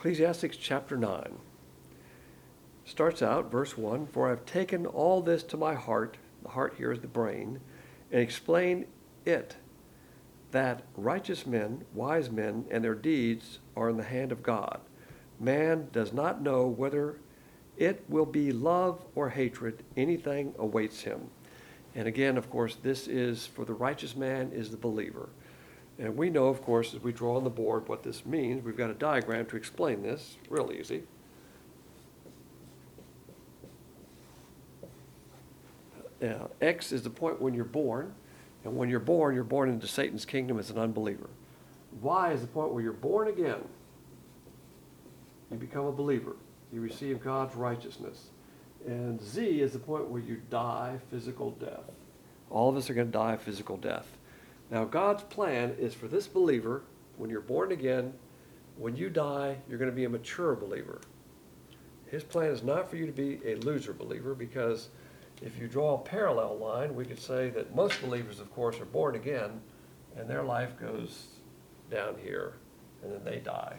Ecclesiastes chapter 9 starts out, verse 1, "For I have taken all this to my heart," the heart here is the brain, "and explained it, that righteous men, wise men, and their deeds are in the hand of God. Man does not know whether it will be love or hatred. Anything awaits him." And again, of course, this is for the righteous man is the believer. And we know, of course, as we draw on the board what this means. We've got a diagram to explain this. Real easy. X is the point when you're born. And when you're born into Satan's kingdom as an unbeliever. Y is the point where you're born again. You become a believer. You receive God's righteousness. And Z is the point where you die physical death. All of us are going to die a physical death. Now, God's plan is for this believer, when you're born again, when you die, you're going to be a mature believer. His plan is not for you to be a loser believer, because if you draw a parallel line, we could say that most believers, of course, are born again, and their life goes down here, and then they die.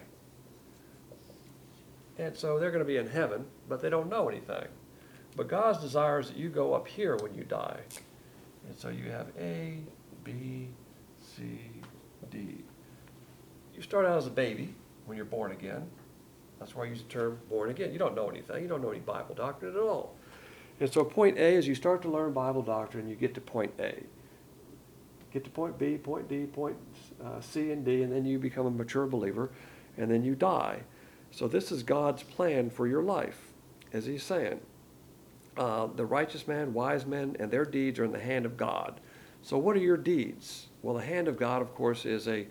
And so they're going to be in heaven, but they don't know anything. But God's desire is that you go up here when you die. And so you have A, B, C, D. You start out as a baby when you're born again. That's why I use the term born again. You don't know anything. You don't know any Bible doctrine at all. And so point A is you start to learn Bible doctrine, you get to point A. Get to point B, point D, point C and D, and then you become a mature believer, and then you die. So this is God's plan for your life, as he's saying. The righteous man, wise men, and their deeds are in the hand of God. So what are your deeds? Well, the hand of God, of course, is a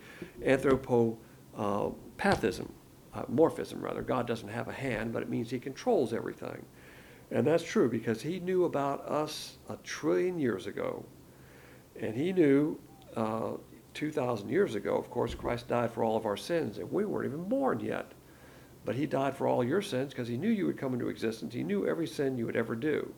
anthropopathism, morphism rather. God doesn't have a hand, but it means he controls everything. And that's true because he knew about us 1 trillion years ago. And he knew 2,000 years ago, of course, Christ died for all of our sins, and we weren't even born yet. But he died for all your sins because he knew you would come into existence. He knew every sin you would ever do.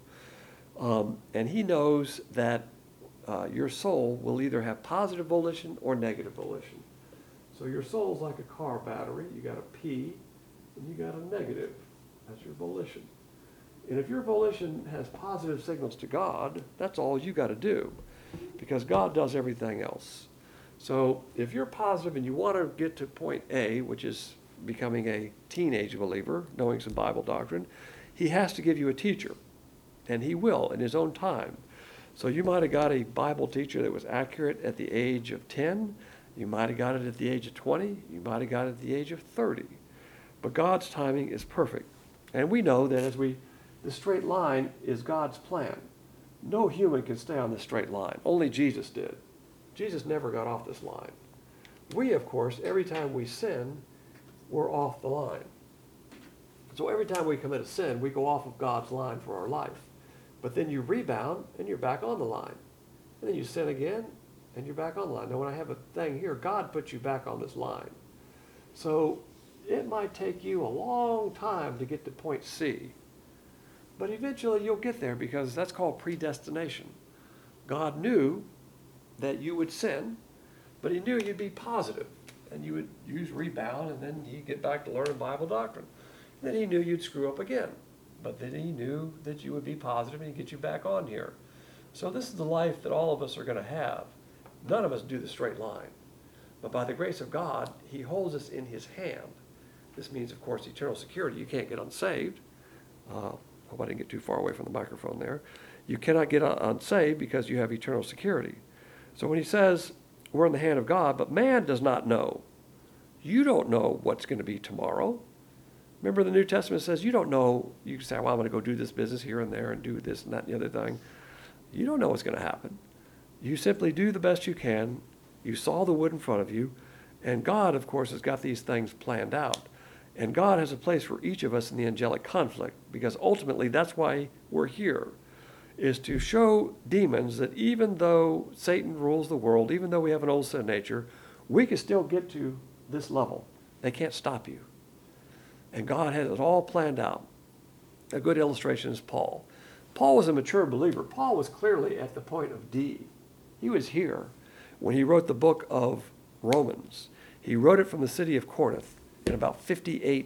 And he knows that your soul will either have positive volition or negative volition. So your soul is like a car battery. You got a P and you got a negative. That's your volition. And if your volition has positive signals to God, that's all you got to do, because God does everything else. So if you're positive and you want to get to point A, which is becoming a teenage believer, knowing some Bible doctrine, he has to give you a teacher, and he will in his own time. So you might have got a Bible teacher that was accurate at the age of 10. You might have got it at the age of 20. You might have got it at the age of 30. But God's timing is perfect. And we know that the straight line is God's plan. No human can stay on the straight line. Only Jesus did. Jesus never got off this line. We, of course, every time we sin, we're off the line. So every time we commit a sin, we go off of God's line for our life. But then you rebound, and you're back on the line. And then you sin again, and you're back on the line. Now, when I have a thing here, God puts you back on this line. So it might take you a long time to get to point C. But eventually you'll get there, because that's called predestination. God knew that you would sin, but he knew you'd be positive, and you would use rebound, and then you get back to learning Bible doctrine. And then he knew you'd screw up again, but then he knew that you would be positive and he'd get you back on here. So this is the life that all of us are going to have. None of us do the straight line. But by the grace of God, he holds us in his hand. This means, of course, eternal security. You can't get unsaved. Hope I didn't get too far away from the microphone there. You cannot get unsaved because you have eternal security. So when he says we're in the hand of God, but man does not know. You don't know what's going to be tomorrow. Remember, the New Testament says you don't know. You can say, well, I'm going to go do this business here and there and do this and that and the other thing. You don't know what's going to happen. You simply do the best you can. You saw the wood in front of you. And God, of course, has got these things planned out. And God has a place for each of us in the angelic conflict, because ultimately that's why we're here, is to show demons that even though Satan rules the world, even though we have an old sin nature, we can still get to this level. They can't stop you. And God has it all planned out. A good illustration is Paul. Paul was a mature believer. Paul was clearly at the point of D. He was here when he wrote the book of Romans. He wrote it from the city of Corinth in about 58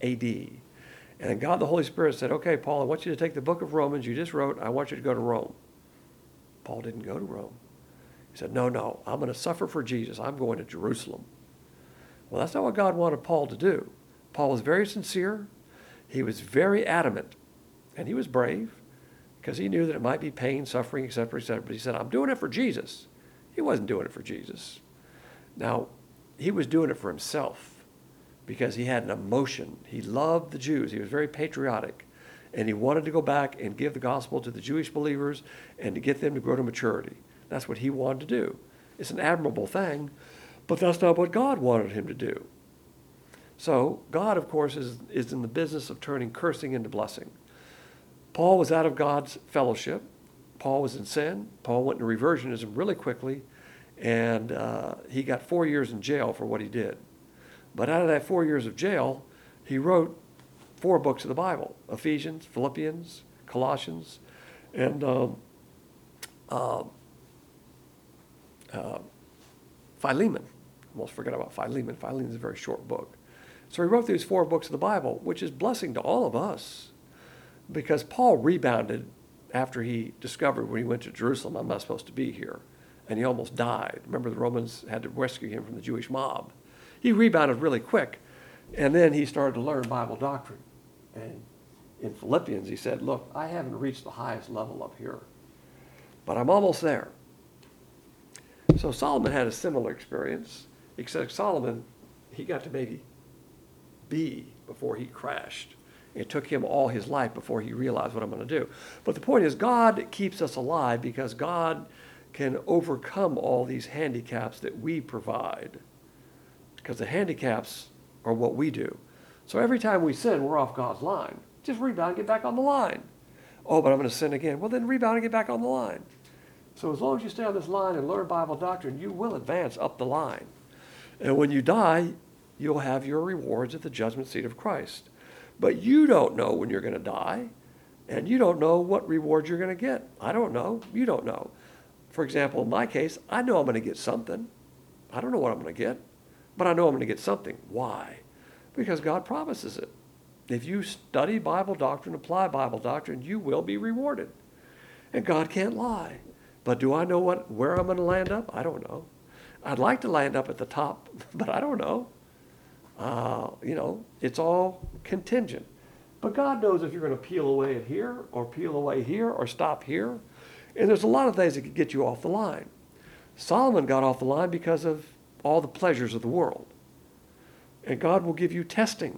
A.D. And then God the Holy Spirit said, okay, Paul, I want you to take the book of Romans you just wrote. I want you to go to Rome. Paul didn't go to Rome. He said, no, I'm going to suffer for Jesus. I'm going to Jerusalem. Well, that's not what God wanted Paul to do. Paul was very sincere. He was very adamant. And he was brave because he knew that it might be pain, suffering, etc., etc. But he said, I'm doing it for Jesus. He wasn't doing it for Jesus. Now, he was doing it for himself because he had an emotion. He loved the Jews. He was very patriotic. And he wanted to go back and give the gospel to the Jewish believers and to get them to grow to maturity. That's what he wanted to do. It's an admirable thing, but that's not what God wanted him to do. So God, of course, is in the business of turning cursing into blessing. Paul was out of God's fellowship. Paul was in sin. Paul went into reversionism really quickly, and he got 4 years in jail for what he did. But out of that 4 years of jail, he wrote 4 books of the Bible: Ephesians, Philippians, Colossians, and Philemon. Almost forgot about Philemon. Philemon is a very short book. So he wrote these 4 books of the Bible, which is blessing to all of us, because Paul rebounded after he discovered when he went to Jerusalem, I'm not supposed to be here, and he almost died. Remember, the Romans had to rescue him from the Jewish mob. He rebounded really quick, and then he started to learn Bible doctrine. And in Philippians, he said, look, I haven't reached the highest level up here, but I'm almost there. So Solomon had a similar experience, except Solomon, he got to maybe B before he crashed. It took him all his life before he realized what I'm going to do. But the point is, God keeps us alive because God can overcome all these handicaps that we provide. Because the handicaps are what we do. So every time we sin, we're off God's line. Just rebound and get back on the line. Oh, but I'm going to sin again. Well, then rebound and get back on the line. So as long as you stay on this line and learn Bible doctrine, you will advance up the line. And when you die, you'll have your rewards at the judgment seat of Christ. But you don't know when you're going to die, and you don't know what reward you're going to get. I don't know. You don't know. For example, in my case, I know I'm going to get something. I don't know what I'm going to get, but I know I'm going to get something. Why? Because God promises it. If you study Bible doctrine, apply Bible doctrine, you will be rewarded. And God can't lie. But do I know where I'm going to land up? I don't know. I'd like to land up at the top, but I don't know. It's all contingent. But God knows if you're going to peel away at here, or peel away here, or stop here. And there's a lot of things that could get you off the line. Solomon got off the line because of all the pleasures of the world. And God will give you testing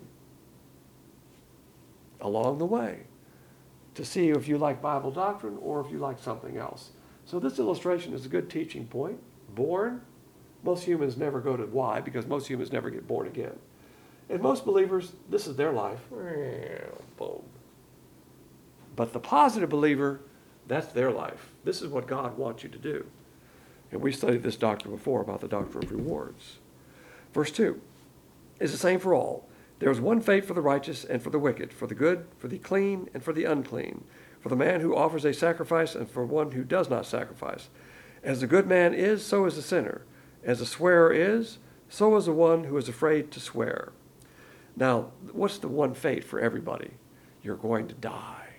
along the way to see if you like Bible doctrine or if you like something else. So this illustration is a good teaching point. Born, most humans never go to why, because most humans never get born again. And most believers, this is their life. Boom. But the positive believer, that's their life. This is what God wants you to do. And we studied this doctrine before about the doctrine of rewards. Verse 2 is the same for all. There is one fate for the righteous and for the wicked, for the good, for the clean, and for the unclean, for the man who offers a sacrifice and for one who does not sacrifice. As the good man is, so is the sinner. As the swearer is, so is the one who is afraid to swear. Now, what's the one fate for everybody? You're going to die.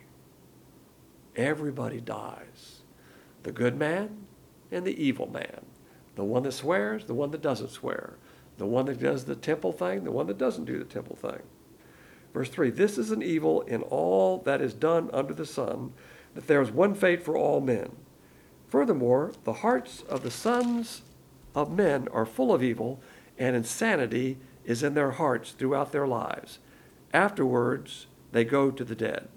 Everybody dies. The good man and the evil man. The one that swears, the one that doesn't swear. The one that does the temple thing, the one that doesn't do the temple thing. Verse 3, this is an evil in all that is done under the sun, that there is one fate for all men. Furthermore, the hearts of the sons of men are full of evil, and insanity is in their hearts throughout their lives. Afterwards, they go to the dead.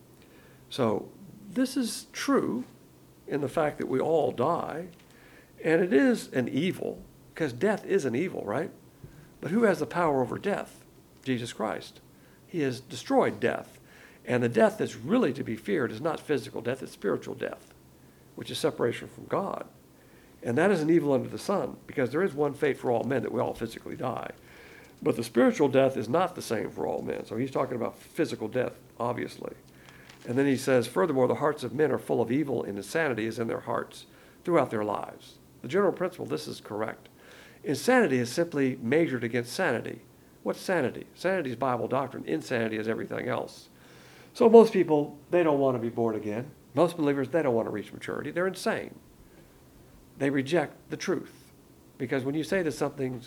So this is true in the fact that we all die, and it is an evil, because death is an evil, right? But who has the power over death? Jesus Christ. He has destroyed death. And the death that's really to be feared is not physical death, it's spiritual death, which is separation from God. And that is an evil under the sun, because there is one fate for all men, that we all physically die. But the spiritual death is not the same for all men. So he's talking about physical death, obviously. And then he says, furthermore, the hearts of men are full of evil, and insanity is in their hearts throughout their lives. The general principle, this is correct. Insanity is simply measured against sanity. What's sanity? Sanity is Bible doctrine. Insanity is everything else. So most people, they don't want to be born again. Most believers, they don't want to reach maturity. They're insane. They reject the truth. Because when you say that something's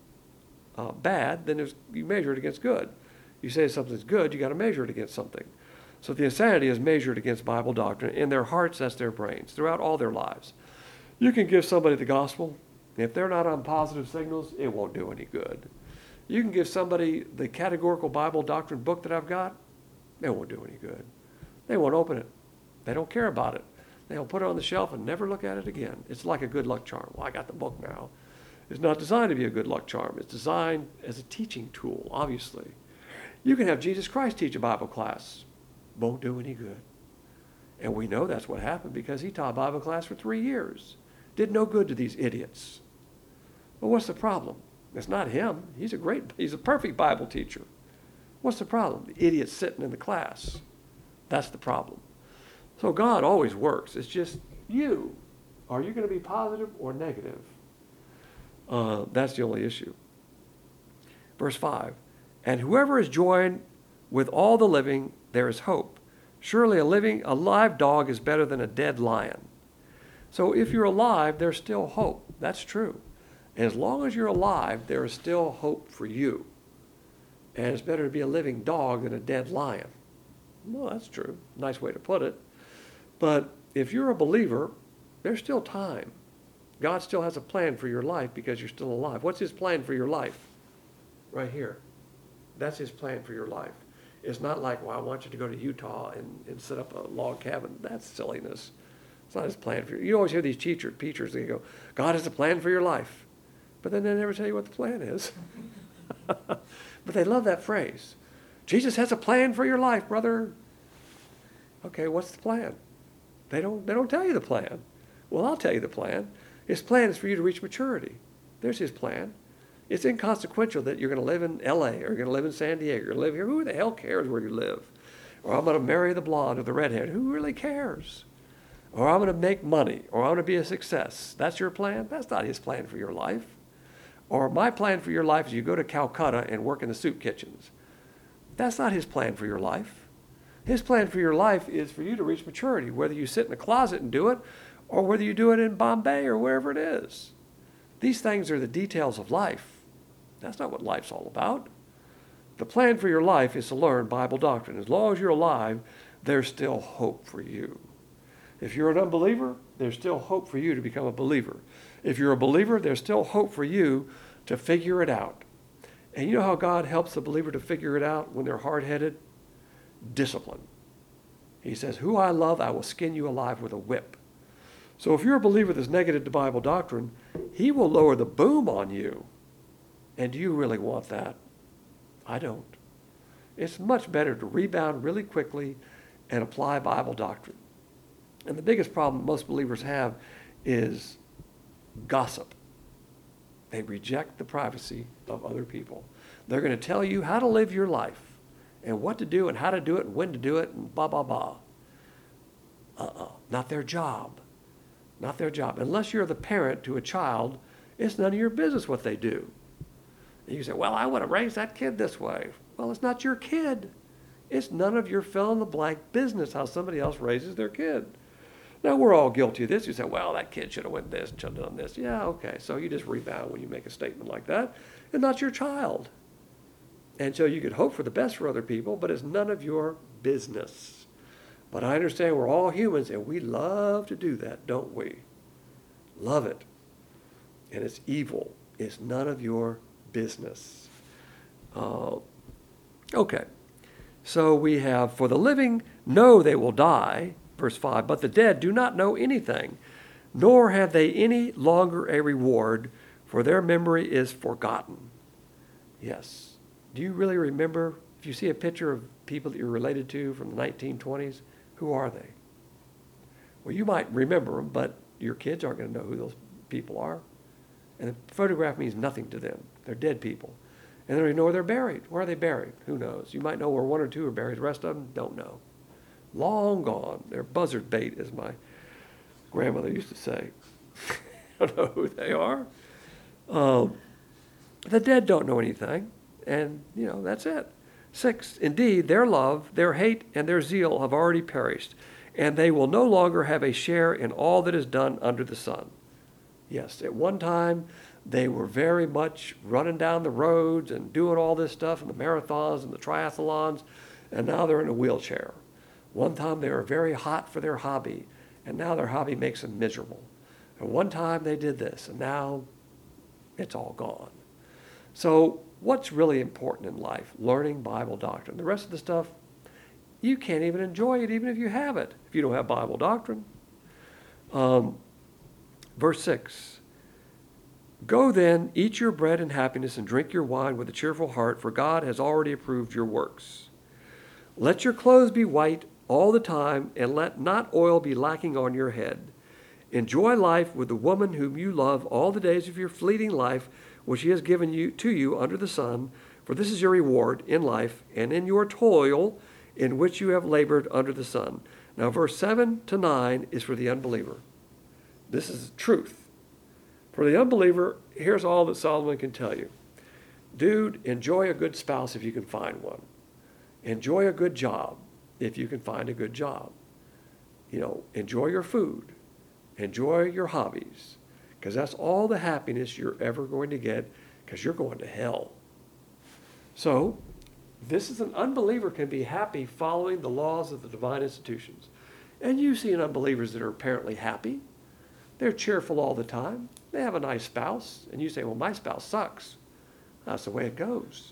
bad, then you measure it against good. You say something's good, you got to measure it against something. So the insanity is measured against Bible doctrine. In their hearts, that's their brains, throughout all their lives. You can give somebody the gospel. If they're not on positive signals, it won't do any good. You can give somebody the categorical Bible doctrine book that I've got, it won't do any good. They won't open it. They don't care about it. They'll put it on the shelf and never look at it again. It's like a good luck charm. Well, I got the book now. It's not designed to be a good luck charm. It's designed as a teaching tool, obviously. You can have Jesus Christ teach a Bible class. Won't do any good. And we know that's what happened because he taught Bible class for 3 years. Did no good to these idiots. Well, what's the problem? It's not him. He's a perfect Bible teacher. What's the problem? The idiot's sitting in the class. That's the problem. So God always works. It's just you. Are you going to be positive or negative? That's the only issue. Verse 5, and whoever is joined with all the living, there is hope. Surely a live dog is better than a dead lion. So if you're alive, there's still hope. That's true. As long as you're alive, there is still hope for you. And it's better to be a living dog than a dead lion. Well, that's true. Nice way to put it. But if you're a believer, there's still time. God still has a plan for your life because you're still alive. What's his plan for your life? Right here. That's his plan for your life. It's not like, well, I want you to go to Utah and set up a log cabin. That's silliness. It's not his plan for you. You always hear these teachers, they go, God has a plan for your life. But then they never tell you what the plan is. But they love that phrase. Jesus has a plan for your life, brother. Okay, what's the plan? They don't tell you the plan. Well, I'll tell you the plan. His plan is for you to reach maturity. There's his plan. It's inconsequential that you're going to live in L.A. or you're going to live in San Diego. You're going to live here. Who the hell cares where you live? Or I'm going to marry the blonde or the redhead. Who really cares? Or I'm going to make money. Or I'm going to be a success. That's your plan? That's not his plan for your life. Or my plan for your life is you go to Calcutta and work in the soup kitchens. That's not his plan for your life. His plan for your life is for you to reach maturity, whether you sit in a closet and do it, or whether you do it in Bombay or wherever it is. These things are the details of life. That's not what life's all about. The plan for your life is to learn Bible doctrine. As long as you're alive, there's still hope for you. If you're an unbeliever, there's still hope for you to become a believer. If you're a believer, there's still hope for you to figure it out. And you know how God helps the believer to figure it out when they're hard-headed? Discipline. He says, who I love, I will skin you alive with a whip. So if you're a believer that's negative to Bible doctrine, he will lower the boom on you. And do you really want that? I don't. It's much better to rebound really quickly and apply Bible doctrine. And the biggest problem most believers have is gossip. They reject the privacy of other people. They're going to tell you how to live your life and what to do and how to do it and when to do it and blah, blah, blah. Not their job. Not their job. Unless you're the parent to a child, it's none of your business what they do. And you say, well, I want to raise that kid this way. Well, it's not your kid. It's none of your fill-in-the-blank business how somebody else raises their kid. Now, we're all guilty of this. You say, well, that kid should have went this and should have done this. Yeah, okay. So you just rebound when you make a statement like that. It's not your child. And so you could hope for the best for other people, but it's none of your business. But I understand we're all humans, and we love to do that, don't we? Love it. And it's evil. It's none of your business. Okay. So we have, for the living know they will die, verse 5, but the dead do not know anything, nor have they any longer a reward, for their memory is forgotten. Yes. Do you really remember, if you see a picture of people that you're related to from the 1920s, who are they? Well, you might remember them, but your kids aren't going to know who those people are. And the photograph means nothing to them. They're dead people. And they don't even know where they're buried. Where are they buried? Who knows? You might know where one or two are buried. The rest of them don't know. Long gone. They're buzzard bait, as my grandmother used to say. I don't know who they are. The dead don't know anything. and, that's it. 6, indeed, their love, their hate, and their zeal have already perished, and they will no longer have a share in all that is done under the sun. Yes, at one time, they were very much running down the roads and doing all this stuff and the marathons and the triathlons, and now they're in a wheelchair. One time they were very hot for their hobby, and now their hobby makes them miserable. And one time they did this, and now it's all gone. So what's really important in life? Learning Bible doctrine. The rest of the stuff, you can't even enjoy it even if you have it, if you don't have Bible doctrine. Verse 6, go then, eat your bread in happiness and drink your wine with a cheerful heart, for God has already approved your works. Let your clothes be white all the time, and let not oil be lacking on your head. Enjoy life with the woman whom you love all the days of your fleeting life, which he has given to you under the sun, for this is your reward in life and in your toil in which you have labored under the sun. Now, verse 7 to 9 is for the unbeliever. This is truth. For the unbeliever, here's all that Solomon can tell you. Dude, enjoy a good spouse if you can find one. Enjoy a good job if you can find a good job. Enjoy your food. Enjoy your hobbies. Because that's all the happiness you're ever going to get, because you're going to hell. So, this is an unbeliever can be happy following the laws of the divine institutions. And you see unbelievers that are apparently happy. They're cheerful all the time. They have a nice spouse. And you say, well, my spouse sucks. That's the way it goes.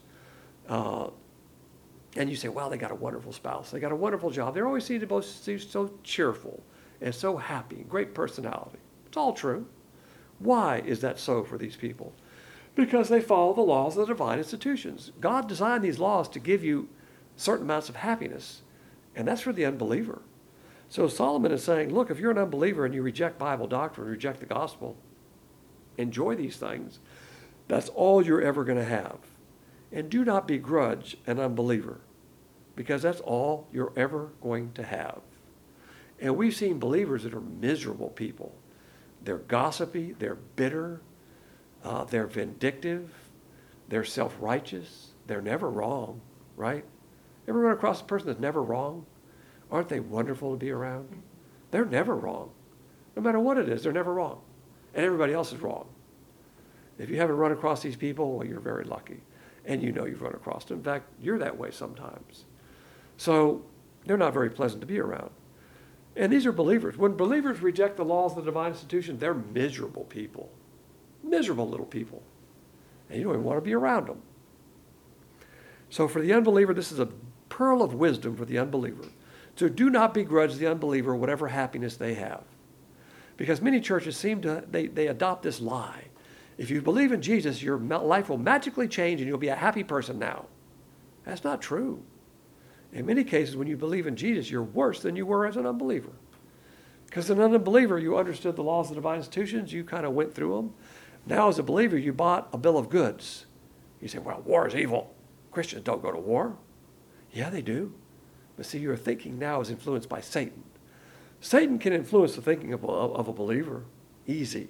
And you say, well, they got a wonderful spouse. They got a wonderful job. They always seem to be so cheerful and so happy, great personality. It's all true. Why is that so for these people? Because they follow the laws of the divine institutions. God designed these laws to give you certain amounts of happiness, and that's for the unbeliever. So Solomon is saying, look, if you're an unbeliever and you reject Bible doctrine, reject the gospel, enjoy these things. That's all you're ever going to have. And do not begrudge an unbeliever, because that's all you're ever going to have. And we've seen believers that are miserable people. They're gossipy, they're bitter, they're vindictive, they're self-righteous, they're never wrong, right? Ever run across a person that's never wrong? Aren't they wonderful to be around? They're never wrong. No matter what it is, they're never wrong. And everybody else is wrong. If you haven't run across these people, well, you're very lucky. And you've run across them. In fact, you're that way sometimes. So they're not very pleasant to be around. And these are believers. When believers reject the laws of the divine institution, they're miserable people. Miserable little people. And you don't even want to be around them. So for the unbeliever, this is a pearl of wisdom for the unbeliever. So do not begrudge the unbeliever whatever happiness they have. Because many churches they adopt this lie. If you believe in Jesus, your life will magically change and you'll be a happy person now. That's not true. In many cases, when you believe in Jesus, you're worse than you were as an unbeliever. Because as an unbeliever, you understood the laws of the divine institutions, you kind of went through them. Now as a believer, you bought a bill of goods. You say, well, war is evil. Christians don't go to war. Yeah, they do. But see, your thinking now is influenced by Satan. Satan can influence the thinking of a believer. Easy.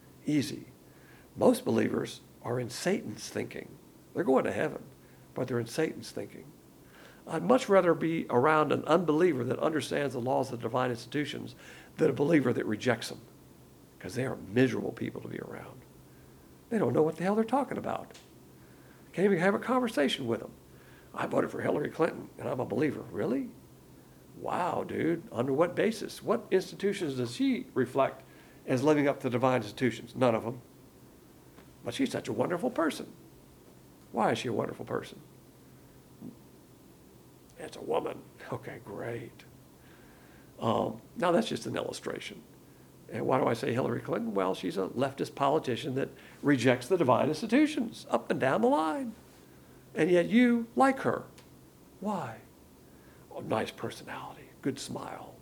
Most believers are in Satan's thinking. They're going to heaven, but they're in Satan's thinking. I'd much rather be around an unbeliever that understands the laws of the divine institutions than a believer that rejects them, because they are miserable people to be around. They don't know what the hell they're talking about. Can't even have a conversation with them. I voted for Hillary Clinton, and I'm a believer. Really? Wow, dude. Under what basis? What institutions does she reflect as living up to the divine institutions? None of them. But she's such a wonderful person. Why is she a wonderful person? It's a woman. Okay, great. Now that's just an illustration. And why do I say Hillary Clinton? Well, she's a leftist politician that rejects the divine institutions up and down the line. And yet you like her. Why? Oh, nice personality, good smile.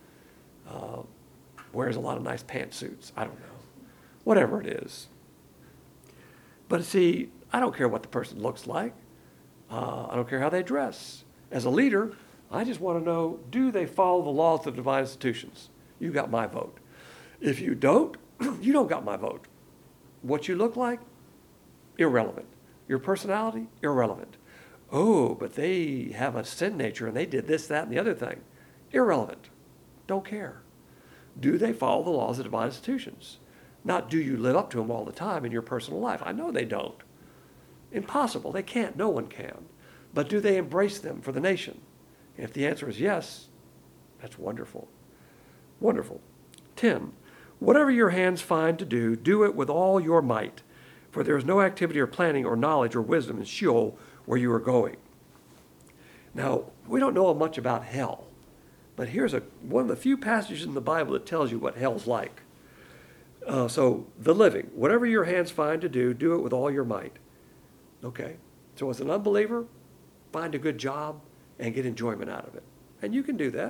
Wears a lot of nice pantsuits. I don't know. Whatever it is. But see, I don't care what the person looks like. I don't care how they dress. As a leader, I just want to know, do they follow the laws of the divine institutions? You got my vote. If you don't, you don't got my vote. What you look like, irrelevant. Your personality? Irrelevant. Oh, but they have a sin nature and they did this, that, and the other thing. Irrelevant. Don't care. Do they follow the laws of divine institutions? Not do you live up to them all the time in your personal life. I know they don't. Impossible. They can't. No one can. But do they embrace them for the nation? And if the answer is yes, that's wonderful. Wonderful. 10. Whatever your hands find to do, do it with all your might, for there is no activity or planning or knowledge or wisdom in Sheol where you are going. Now, we don't know much about hell, but here's one of the few passages in the Bible that tells you what hell's like. So, the living, whatever your hands find to do, do it with all your might. Okay, so as an unbeliever, find a good job and get enjoyment out of it. And you can do that.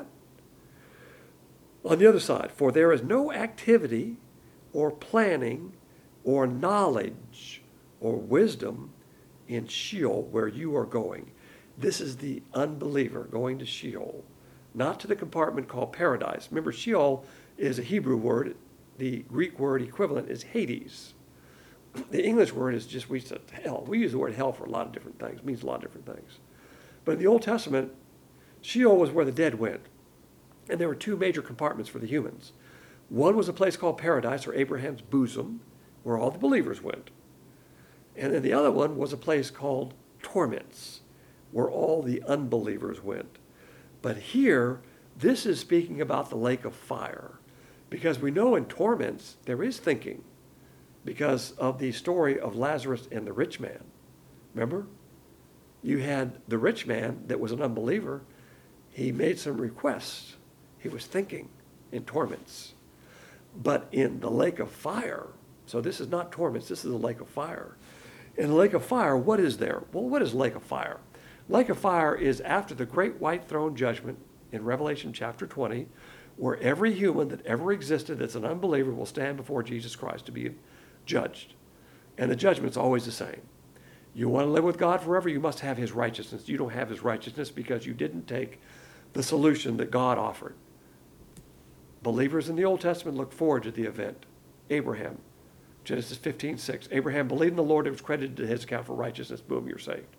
On the other side, for there is no activity or planning or knowledge or wisdom in Sheol where you are going. This is the unbeliever going to Sheol, not to the compartment called paradise. Remember, Sheol is a Hebrew word. The Greek word equivalent is Hades. The English word is just, we said hell. We use the word hell for a lot of different things. It means a lot of different things. But in the Old Testament, Sheol was where the dead went. And there were two major compartments for the humans. One was a place called paradise, or Abraham's bosom, where all the believers went. And then the other one was a place called torments, where all the unbelievers went. But here, this is speaking about the lake of fire, because we know in torments there is thinking, because of the story of Lazarus and the rich man. Remember? You had the rich man that was an unbeliever. He made some requests. He was thinking in torments. But in the lake of fire, so this is not torments, this is the lake of fire. In the lake of fire, what is there? Well, what is lake of fire? Lake of fire is after the great white throne judgment in Revelation chapter 20, where every human that ever existed that's an unbeliever will stand before Jesus Christ to be judged. And the judgment's always the same. You want to live with God forever, you must have his righteousness. You don't have his righteousness because you didn't take the solution that God offered. Believers in the Old Testament look forward to the event. Abraham, Genesis 15:6. Abraham believed in the Lord, it was credited to his account for righteousness. Boom, you're saved.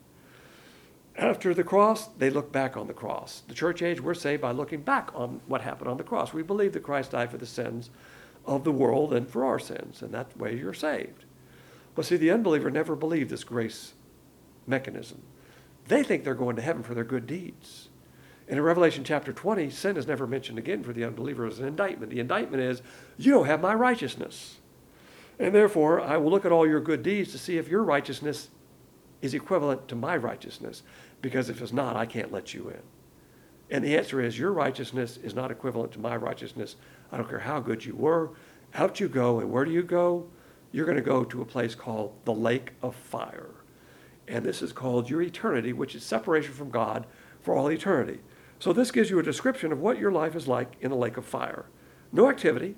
After the cross, they look back on the cross. The church age, we're saved by looking back on what happened on the cross. We believe that Christ died for the sins of the world and for our sins, and that way you're saved. But see, the unbeliever never believed this grace mechanism. They think they're going to heaven for their good deeds. And in Revelation chapter 20, sin is never mentioned again for the unbeliever as an indictment. The indictment is, you don't have my righteousness. And therefore, I will look at all your good deeds to see if your righteousness is equivalent to my righteousness. Because if it's not, I can't let you in. And the answer is, your righteousness is not equivalent to my righteousness. I don't care how good you were. Out you go. And where do you go? You're going to go to a place called the lake of fire. And this is called your eternity, which is separation from God for all eternity. So this gives you a description of what your life is like in the lake of fire. No activity.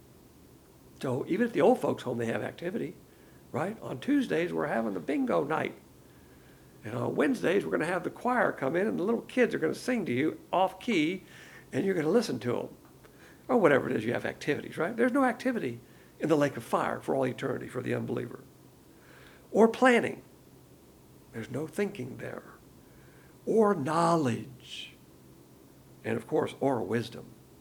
So even at the old folks' home, they have activity, right? On Tuesdays, we're having the bingo night. And on Wednesdays, we're going to have the choir come in, and the little kids are going to sing to you off key, and you're going to listen to them. Or whatever it is, you have activities, right? There's no activity in the lake of fire for all eternity for the unbeliever. Or planning. There's no thinking there. Or knowledge. And of course, or wisdom.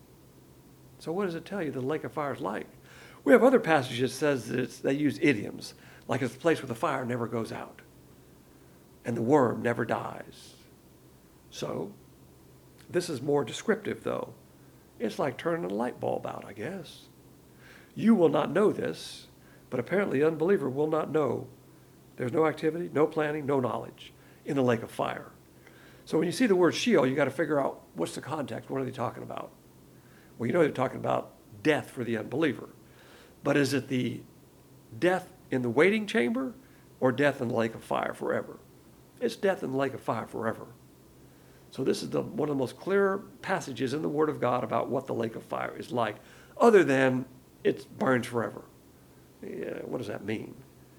So what does it tell you the lake of fire is like? We have other passages that says that they use idioms, like it's a place where the fire never goes out and the worm never dies. So this is more descriptive, though. It's like turning a light bulb out, I guess. You will not know this, but apparently the unbeliever will not know. There's no activity, no planning, no knowledge in the lake of fire. So when you see the word Sheol, you got to figure out what's the context. What are they talking about? Well, you know they're talking about death for the unbeliever. But is it the death in the waiting chamber or death in the lake of fire forever? It's death in the lake of fire forever. So this is one of the most clear passages in the Word of God about what the lake of fire is like, other than it burns forever. Yeah, what does that mean?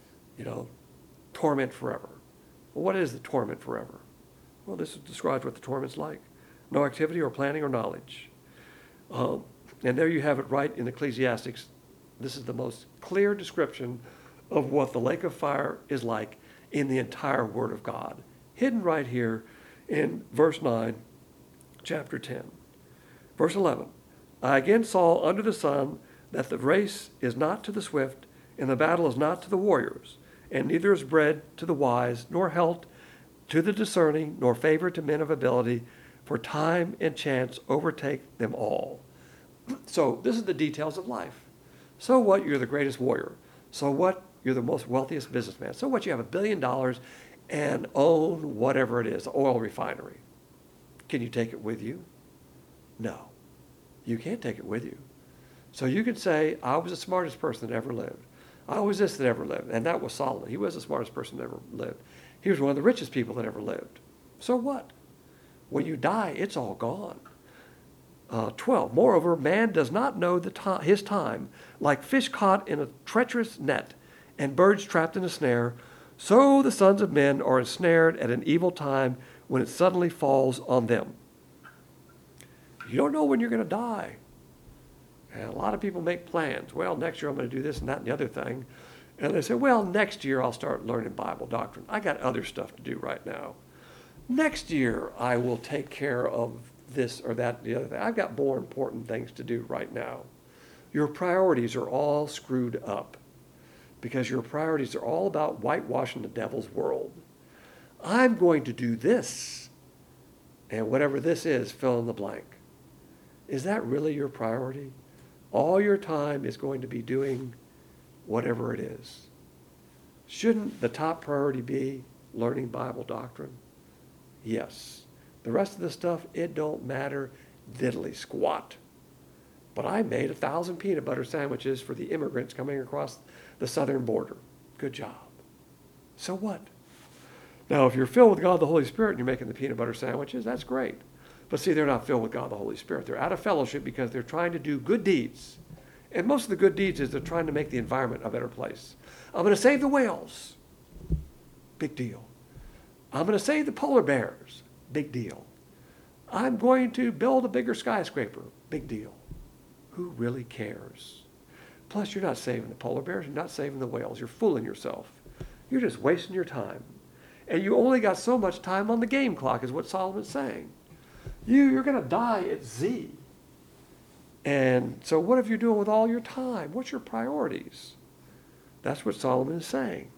Torment forever. Well, what is the torment forever? Well, this describes what the torment's like. No activity or planning or knowledge. And there you have it right in Ecclesiastes. This is the most clear description of what the lake of fire is like in the entire Word of God, hidden right here in verse 9, chapter 10. Verse 11, I again saw under the sun that the race is not to the swift, and the battle is not to the warriors, and neither is bread to the wise, nor health to the discerning, nor favor to men of ability, for time and chance overtake them all. So this is the details of life. So what? You're the greatest warrior. So what? You're the most wealthiest businessman. So what? You have $1 billion and own whatever it is, oil refinery. Can you take it with you? No. You can't take it with you. So you can say, I was the smartest person that ever lived. I was this that ever lived. And that was Solomon. He was the smartest person that ever lived. He was one of the richest people that ever lived. So what? When you die, it's all gone. 12, moreover, man does not know his time, like fish caught in a treacherous net and birds trapped in a snare, so the sons of men are ensnared at an evil time when it suddenly falls on them. You don't know when you're going to die. And a lot of people make plans. Well, next year I'm going to do this and that and the other thing. And they say, well, next year I'll start learning Bible doctrine. I got other stuff to do right now. Next year I will take care of this or that and the other thing. I've got more important things to do right now. Your priorities are all screwed up because your priorities are all about whitewashing the devil's world. I'm going to do this, and whatever this is, fill in the blank. Is that really your priority? All your time is going to be doing whatever it is. Shouldn't the top priority be learning Bible doctrine? Yes. The rest of the stuff, it don't matter diddly squat. But I made 1,000 peanut butter sandwiches for the immigrants coming across the southern border. Good job. So what? Now, if you're filled with God the Holy Spirit and you're making the peanut butter sandwiches, that's great. But see, they're not filled with God the Holy Spirit. They're out of fellowship because they're trying to do good deeds. And most of the good deeds is they're trying to make the environment a better place. I'm going to save the whales. Big deal. I'm going to save the polar bears. Big deal. I'm going to build a bigger skyscraper. Big deal. Who really cares? Plus, you're not saving the polar bears. You're not saving the whales. You're fooling yourself. You're just wasting your time. And you only got so much time on the game clock is what Solomon's saying. You're going to die at Z. And so what if you're doing with all your time? What's your priorities? That's what Solomon is saying.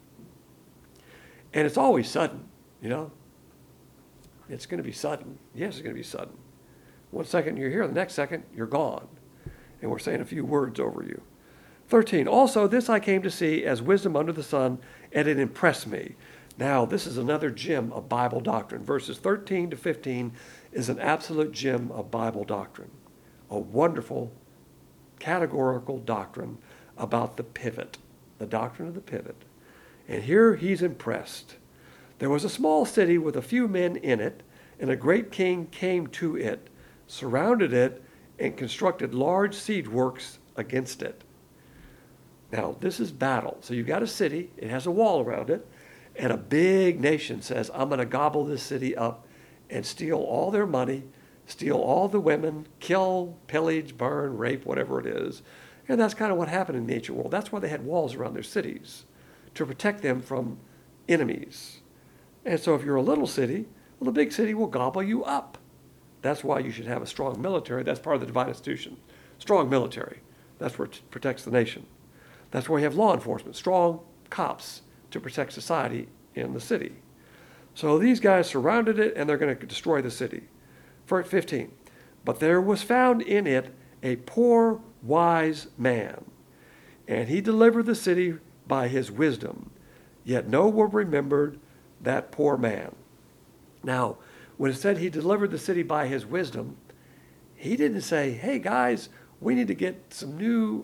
And it's always sudden, you know. It's going to be sudden. Yes, it's going to be sudden. One second you're here, the next second you're gone. And we're saying a few words over you. 13, also this I came to see as wisdom under the sun, and it impressed me. Now, this is another gem of Bible doctrine. Verses 13 to 15 is an absolute gem of Bible doctrine. A wonderful categorical doctrine about the pivot, the doctrine of the pivot. And here he's impressed. There was a small city with a few men in it, and a great king came to it, surrounded it, and constructed large siege works against it. Now, this is battle. So you've got a city, it has a wall around it, and a big nation says, I'm going to gobble this city up and steal all their money, steal all the women, kill, pillage, burn, rape, whatever it is. And that's kind of what happened in the ancient world. That's why they had walls around their cities, to protect them from enemies. And so if you're a little city, well, the big city will gobble you up. That's why you should have a strong military. That's part of the divine institution. Strong military. That's what protects the nation. That's why you have law enforcement, strong cops to protect society in the city. So these guys surrounded it, and they're going to destroy the city. Verse 15, but there was found in it a poor, wise man, and he delivered the city by his wisdom. Yet no one remembered that poor man. Now, when it said he delivered the city by his wisdom, he didn't say, hey guys, we need to get some new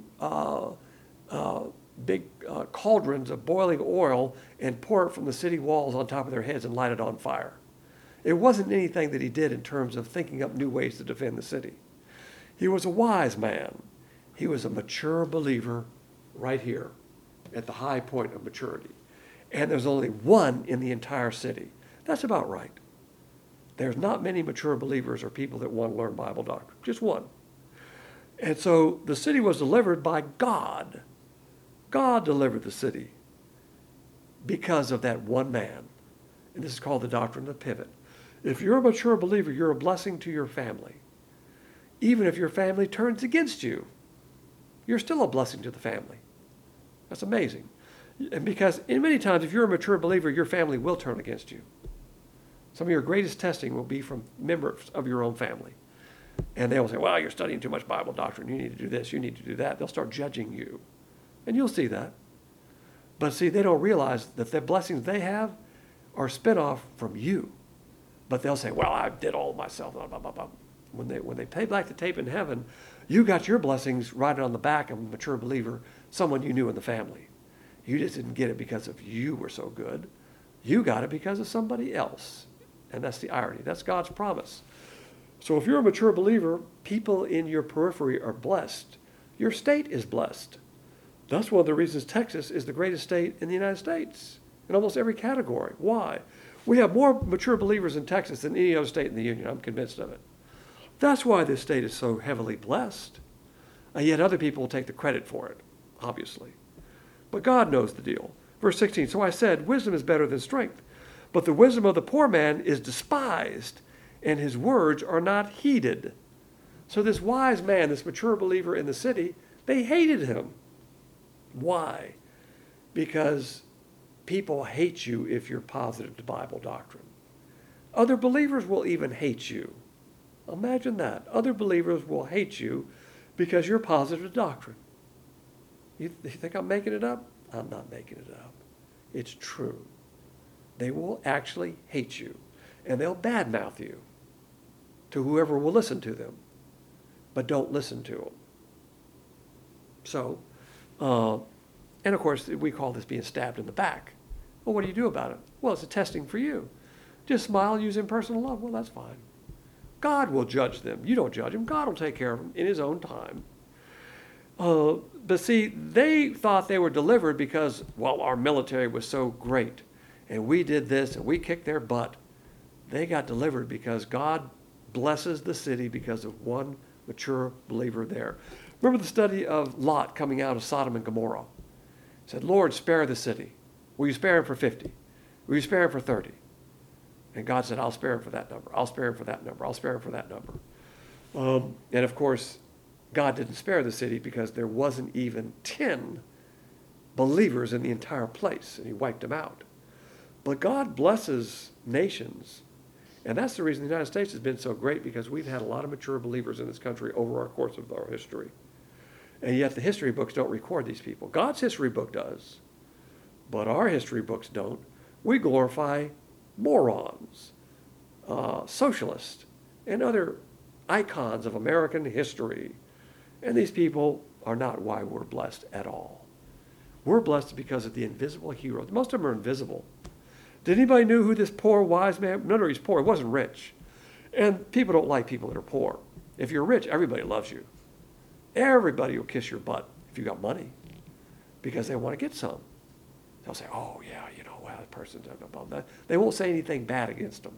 big cauldrons of boiling oil and pour it from the city walls on top of their heads and light it on fire. It wasn't anything that he did in terms of thinking up new ways to defend the city. He was a wise man. He was a mature believer right here at the high point of maturity. And there's only one in the entire city. That's about right. There's not many mature believers or people that want to learn Bible doctrine. Just one. And so the city was delivered by God. God delivered the city because of that one man. And this is called the doctrine of the pivot. If you're a mature believer, you're a blessing to your family. Even if your family turns against you, you're still a blessing to the family. That's amazing. And because many times, if you're a mature believer, your family will turn against you. Some of your greatest testing will be from members of your own family. And they will say, well, you're studying too much Bible doctrine. You need to do this. You need to do that. They'll start judging you. And you'll see that. But see, they don't realize that the blessings they have are spit off from you. But they'll say, well, I did all myself. Blah, blah, blah, blah. When they play back the tape in heaven, you got your blessings riding on the back of a mature believer, someone you knew in the family. You just didn't get it because of you were so good. You got it because of somebody else. And that's the irony. That's God's promise. So if you're a mature believer, people in your periphery are blessed. Your state is blessed. That's one of the reasons Texas is the greatest state in the United States in almost every category. Why? We have more mature believers in Texas than any other state in the Union. I'm convinced of it. That's why this state is so heavily blessed. And yet other people will take the credit for it, obviously. But God knows the deal. Verse 16, so I said, wisdom is better than strength, but the wisdom of the poor man is despised, and his words are not heeded. So this wise man, this mature believer in the city, they hated him. Why? Because people hate you if you're positive to Bible doctrine. Other believers will even hate you. Imagine that. Other believers will hate you because you're positive to doctrine. You think I'm making it up? I'm not making it up. It's true. They will actually hate you, and they'll badmouth you to whoever will listen to them, but don't listen to them. So, and of course, we call this being stabbed in the back. Well, what do you do about it? Well, it's a testing for you. Just smile, use impersonal love. Well, that's fine. God will judge them. You don't judge them. God will take care of them in his own time. But see, they thought they were delivered because, well, our military was so great, and we did this, and we kicked their butt. They got delivered because God blesses the city because of one mature believer there. Remember the study of Lot coming out of Sodom and Gomorrah? He said, Lord, spare the city. Will you spare him for 50? Will you spare him for 30? And God said, I'll spare him for that number. I'll spare him for that number. I'll spare him for that number. And of course, God didn't spare the city because there wasn't even 10 believers in the entire place, and he wiped them out. But God blesses nations. And that's the reason the United States has been so great, because we've had a lot of mature believers in this country over our course of our history. And yet the history books don't record these people. God's history book does, but our history books don't. We glorify morons, socialists, and other icons of American history. And these people are not why we're blessed at all. We're blessed because of the invisible heroes. Most of them are invisible. Did anybody know who this poor wise man? No, he's poor. He wasn't rich. And people don't like people that are poor. If you're rich, everybody loves you. Everybody will kiss your butt if you got money, because they want to get some. They'll say, oh, yeah, well, that person's above that. They won't say anything bad against them.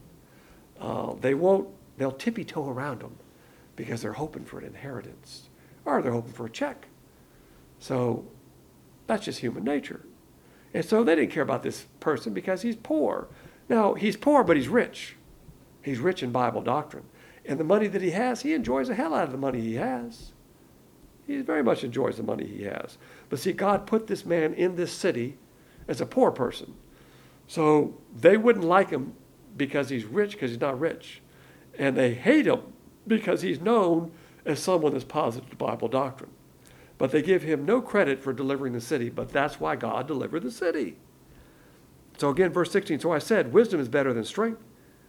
They'll tippy-toe around them because they're hoping for an inheritance, or they're hoping for a check. So that's just human nature. And so they didn't care about this person because he's poor. Now, he's poor, but he's rich. He's rich in Bible doctrine. And the money that he has, he enjoys the hell out of the money he has. He very much enjoys the money he has. But see, God put this man in this city as a poor person. So they wouldn't like him because he's rich, because he's not rich. And they hate him because he's known as someone that's positive to Bible doctrine. But they give him no credit for delivering the city, but that's why God delivered the city. So again, verse 16, so I said, wisdom is better than strength,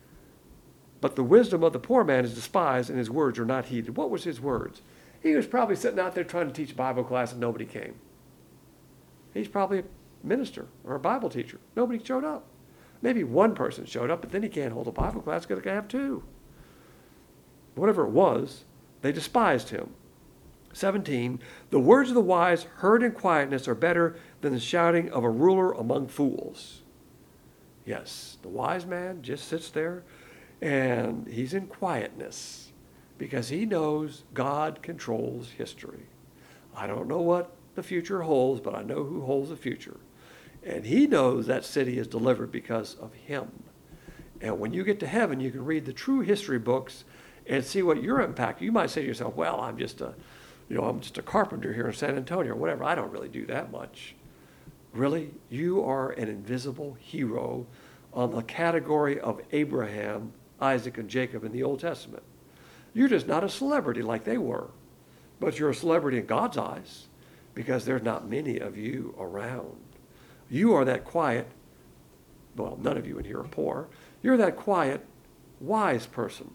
but the wisdom of the poor man is despised, and his words are not heeded. What was his words? He was probably sitting out there trying to teach Bible class and nobody came. He's probably a minister or a Bible teacher. Nobody showed up. Maybe one person showed up, but then he can't hold a Bible class because he can have two. Whatever it was, they despised him. 17, the words of the wise heard in quietness are better than the shouting of a ruler among fools. Yes, the wise man just sits there and he's in quietness because he knows God controls history. I don't know what the future holds, but I know who holds the future. And he knows that city is delivered because of him. And when you get to heaven, you can read the true history books and see what your impact. You might say to yourself, well, I'm just a carpenter here in San Antonio or whatever. I don't really do that much. Really, you are an invisible hero on the category of Abraham, Isaac, and Jacob in the Old Testament. You're just not a celebrity like they were, but you're a celebrity in God's eyes because there's not many of you around. You are that quiet, well, none of you in here are poor. You're that quiet, wise person.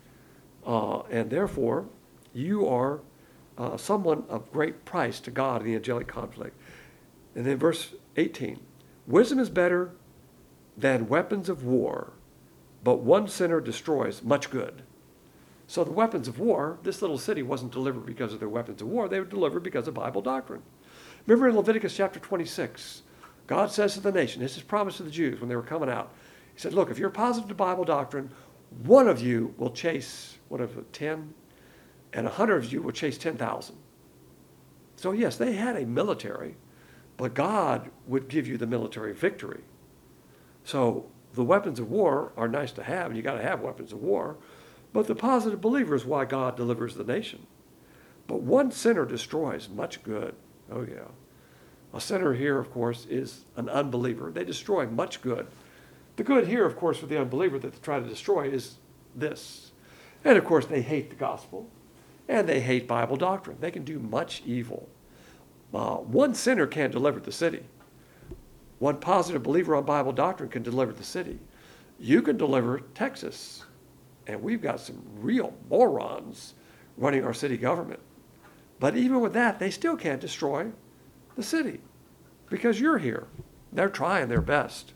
And therefore, you are someone of great price to God in the angelic conflict. And then verse 18, wisdom is better than weapons of war, but one sinner destroys much good. So the weapons of war, this little city wasn't delivered because of their weapons of war. They were delivered because of Bible doctrine. Remember in Leviticus chapter 26, God says to the nation, this is promised to the Jews when they were coming out. He said, look, if you're positive to Bible doctrine, one of you will chase, 10? And 100 of you will chase 10,000. So yes, they had a military, but God would give you the military victory. So the weapons of war are nice to have, and you got to have weapons of war, but the positive believer is why God delivers the nation. But one sinner destroys much good. Oh yeah. A sinner here, of course, is an unbeliever. They destroy much good. The good here, of course, for the unbeliever that they try to destroy is this. And of course, they hate the gospel, and they hate Bible doctrine. They can do much evil. One sinner can't deliver the city. One positive believer on Bible doctrine can deliver the city. You can deliver Texas. And we've got some real morons running our city government. But even with that, they still can't destroy the city because you're here. They're trying their best.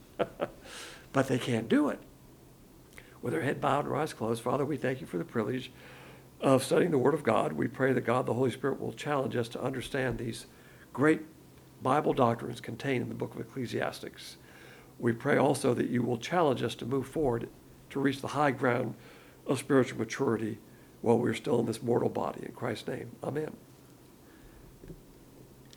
But they can't do it. With their head bowed and their eyes closed, Father, we thank you for the privilege of studying the Word of God. We pray that God, the Holy Spirit, will challenge us to understand these great Bible doctrines contained in the book of Ecclesiastes. We pray also that you will challenge us to move forward to reach the high ground of spiritual maturity while we're still in this mortal body. In Christ's name, amen.